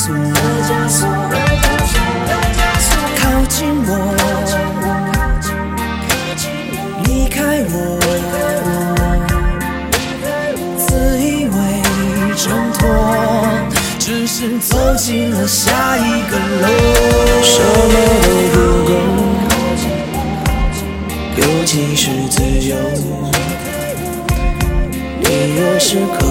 速，靠近我，离开我，自以为挣脱，只是走进了下一个楼。什么都不够，尤其是自由。你若是